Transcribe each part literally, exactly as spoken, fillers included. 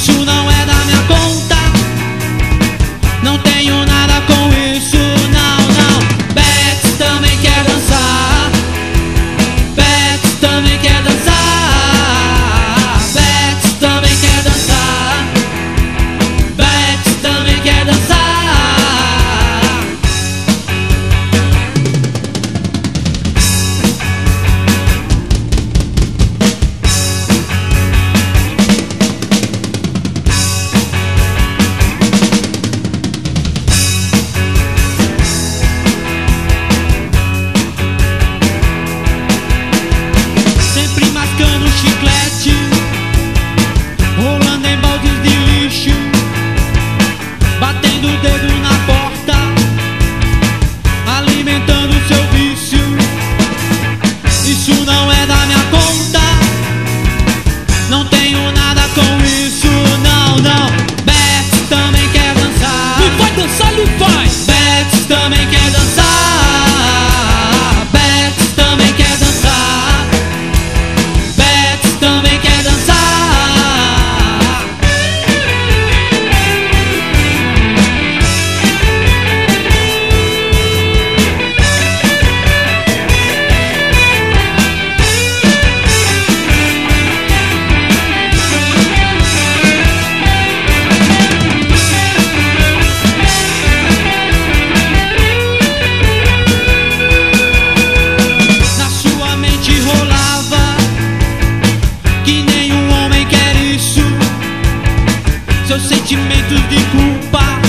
Isso não é da minha conta, não tenho nada com isso, não, não. Beth também quer dançar, Beth também quer dançar, Beth também quer dançar, Beth também quer dançar. Sempre mascando chiclete, rolando em baldes de lixo, batendo o dedo na porta, alimentando seu vício. Isso não é da minha conta, não tenho nada com isso, não, não. Beth também quer dançar, E vai dançar, ele vai. Beth também quer dançar, Beth também quer dançar, Beth também quer dançar. Na sua mente rolava que nenhum homem quer isso, seus sentimentos de culpa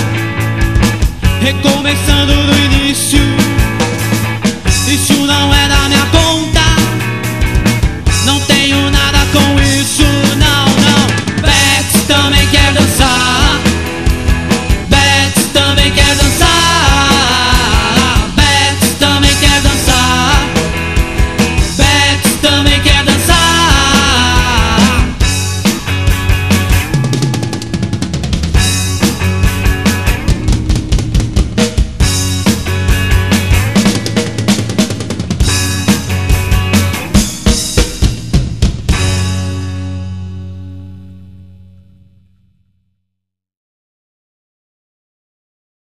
recomeçando do início. Isso não é da minha conta,